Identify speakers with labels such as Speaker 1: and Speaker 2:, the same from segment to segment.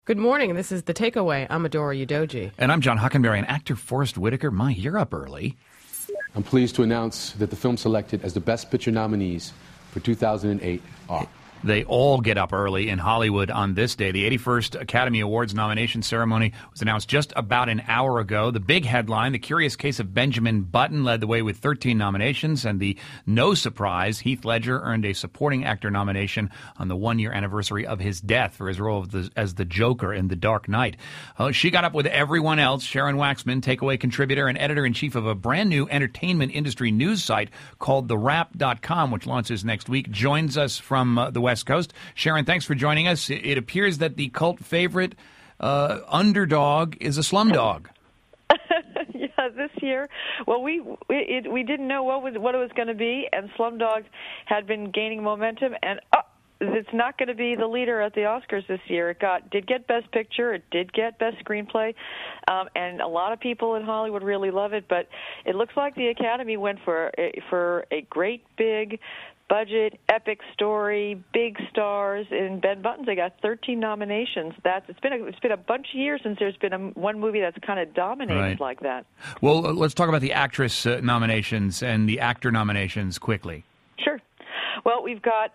Speaker 1: Good morning. This is The Takeaway. I'm Adora Udoji.
Speaker 2: And I'm John Huckenberry, and actor Forrest Whitaker. You're up early.
Speaker 3: I'm pleased to announce that the film selected as the Best Picture nominees for 2008 are...
Speaker 2: They all get up early in Hollywood on this day. The 81st Academy Awards nomination ceremony was announced just about an hour ago. The big headline, The Curious Case of Benjamin Button, led the way with 13 nominations. And the no surprise, Heath Ledger earned a supporting actor nomination on the one-year anniversary of his death for his role as the Joker in The Dark Knight. She got up with everyone else. Sharon Waxman, Takeaway contributor and editor-in-chief of a brand-new entertainment industry news site called TheWrap.com, which launches next week, joins us from the West Coast. Sharon, thanks for joining us. It appears that the cult favorite underdog is a slumdog.
Speaker 4: Yeah, this year, well, we didn't know what it was going to be, and Slumdog had been gaining momentum, and it's not going to be the leader at the Oscars this year. It did get Best Picture, it did get Best Screenplay, and a lot of people in Hollywood really love it. But it looks like the Academy went for a great big budget, epic story, big stars. In Ben Button's, they got 13 nominations. It's been a bunch of years since there's been one movie that's kind of dominated like that.
Speaker 2: Well, let's talk about the actress nominations and the actor nominations quickly.
Speaker 4: Sure. Well, we've got,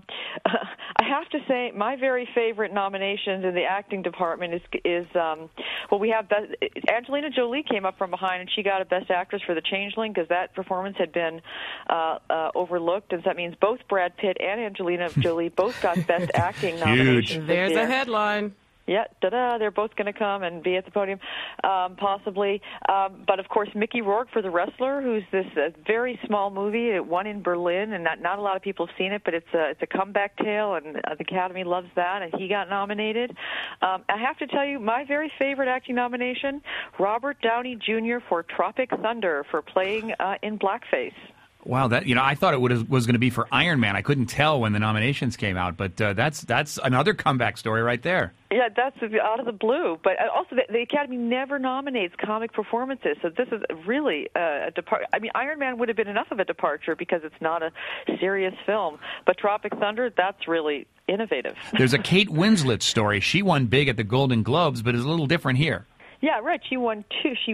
Speaker 4: I have to say, my very favorite nominations in the acting department is we have Angelina Jolie came up from behind, and she got a Best Actress for The Changeling because that performance had been overlooked, and so that means both Brad Pitt and Angelina Jolie both got Best Acting nominations.
Speaker 1: There's a headline.
Speaker 4: Yeah, they're both going to come and be at the podium, possibly. But, of course, Mickey Rourke for The Wrestler, who's this very small movie. It won in Berlin, and not a lot of people have seen it, but it's a comeback tale, and the Academy loves that, and he got nominated. I have to tell you, my very favorite acting nomination, Robert Downey Jr. for Tropic Thunder for playing in blackface.
Speaker 2: Wow, I thought it was going to be for Iron Man. I couldn't tell when the nominations came out, but that's another comeback story right there.
Speaker 4: Yeah, that's out of the blue. But also, the Academy never nominates comic performances, so this is really a departure. I mean, Iron Man would have been enough of a departure because it's not a serious film, but Tropic Thunder, that's really innovative.
Speaker 2: There's a Kate Winslet story. She won big at the Golden Globes, but is a little different here.
Speaker 4: Yeah, right. She won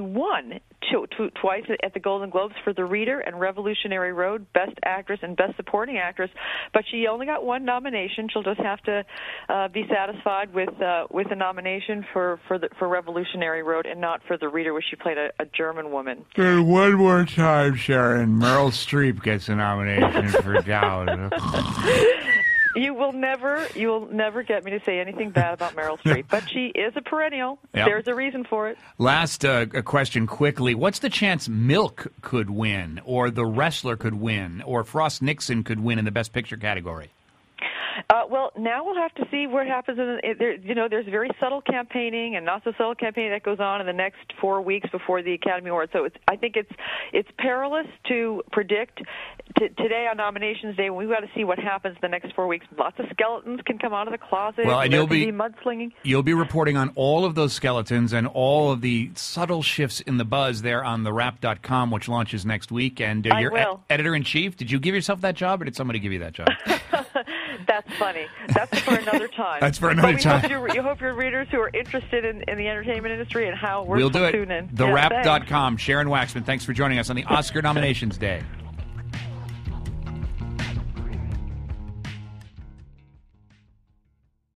Speaker 4: twice at the Golden Globes for The Reader and Revolutionary Road, Best Actress and Best Supporting Actress. But she only got one nomination. She'll just have to be satisfied with a nomination for Revolutionary Road and not for The Reader, where she played a German woman.
Speaker 2: And one more time, Sharon. Meryl Streep gets a nomination for Dallas.
Speaker 4: You will never get me to say anything bad about Meryl Streep, but she is a perennial. Yep. There's a reason for it.
Speaker 2: Last question quickly. What's the chance Milk could win, or The Wrestler could win, or Frost Nixon could win in the Best Picture category?
Speaker 4: Well, now we'll have to see what happens. There's very subtle campaigning and not so subtle campaigning that goes on in the next 4 weeks before the Academy Awards. So I think it's perilous to predict today on nominations day. We've got to see what happens the next 4 weeks. Lots of skeletons can come out of the closet.
Speaker 2: Well, and you'll be
Speaker 4: mudslinging.
Speaker 2: You'll be reporting on all of those skeletons and all of the subtle shifts in the buzz there on TheWrap.com, which launches next week. And your editor-in-chief, did you give yourself that job, or did somebody give you that job?
Speaker 4: That's funny. That's for another time.
Speaker 2: That's for another time.
Speaker 4: You hope your readers who are interested in the entertainment industry and how we're
Speaker 2: we'll do it.
Speaker 4: Tune in.
Speaker 2: TheWrap.com. Sharon Waxman, thanks for joining us on the Oscar nominations day.